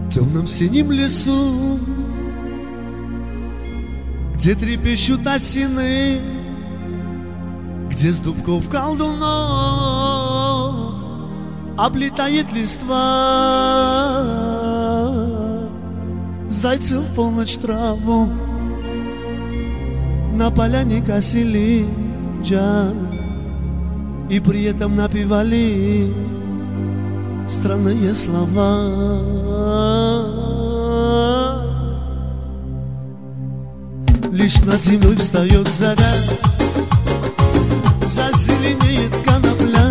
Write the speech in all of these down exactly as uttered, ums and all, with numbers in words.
В темном синем лесу, где трепещут осины, где с дубков колдунов облетает листва, зайцы в полночь траву на поляне косили джан, и при этом напевали странные слова. Лишь над землей встает заря, зазеленеет конопля,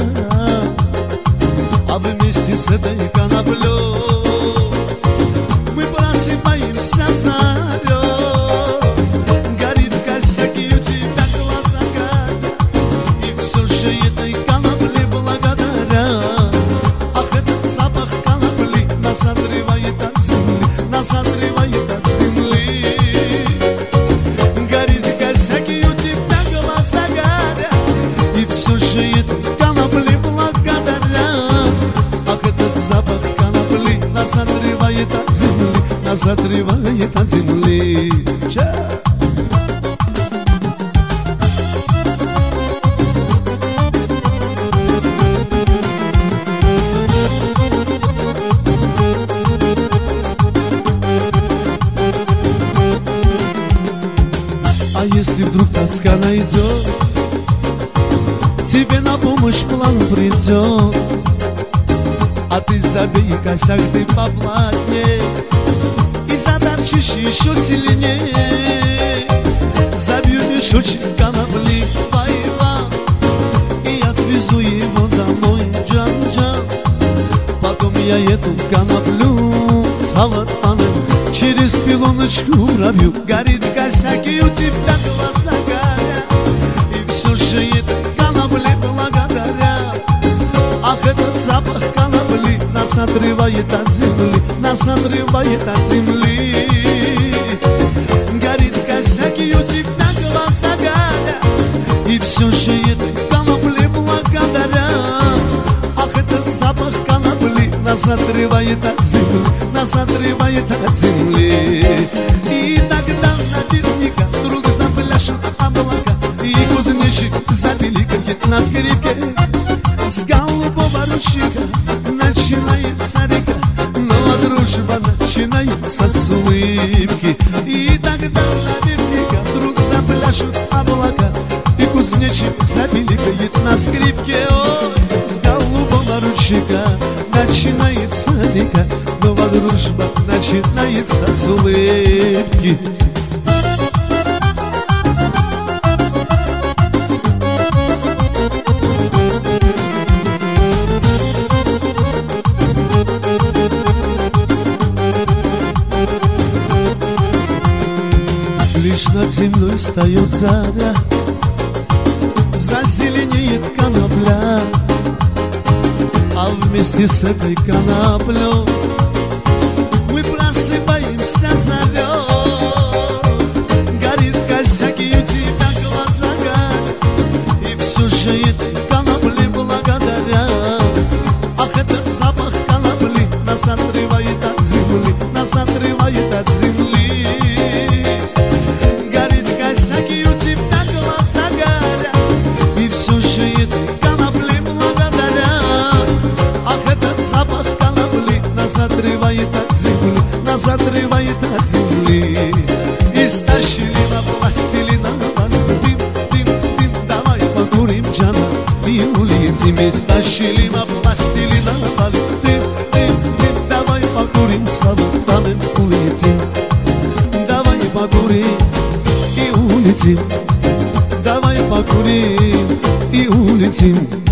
а вместе с этой коноплей мы просыпаемся зарей. Горит косяк, и у тебя глаза горят, и все же этой конопле благодаря. Ах, этот запах конопли нас отрывает от земли, нас отрывает от земли. Горит косяк, и у тебя глаза горят, и все же этой конопли благодаря. Ах, этот запах конопли нас отрывает от земли, нас отрывает от земли. Ча! А если вдруг тоска найдет, тебе на помощь план придет, а ты забей косяк, ты поплотней и заторчишь еще сильнее. Забью мешочек конопли по Иван и отвезу его домой, джан-джан. Потом я эту коноплю цаватаным через пилоночку пробью. Горит косяк, и у тебя глаза горят, и все же этой конопле благодаря. Ах, этот запах конопли нас отрывает от земли, нас отрывает от земли. Горит косяк, и у тебя глаза горят, и все же этой конопле благодаря. Ах, этот запах конопли нас отрывает от земли, нас отрывает от земли. И тогда наверняка вдруг запляшут облака, и кузнечик запиликает на скрипке. С голубого ручейка начинается река, но дружба начинается с улыбки. И тогда наверняка вдруг запляшут облака, и кузнечик запиликает на скрипке. Ой, с голубого ручейка начинается река, но дружба начинается с улыбки. Лишь над землей встает заря, зазеленеет конопля, а вместе с этой коноплей мы просыпаемся зарей. Горит косяк, и у тебя глаза горят, и все же этой конопле благодаря. Ах, этот запах конопли нас отрывает от земли, нас отрывает от земли. Нас отрывает от земли, нас отрывает от земли. Истощили на пластилина, дым, дым, дым, давай покурим джана и улетим. Истощили на пластилина, дым, дым, дым, давай покурим цаватаным, улетим. Давай покурим и улетим, давай покурим и улетим.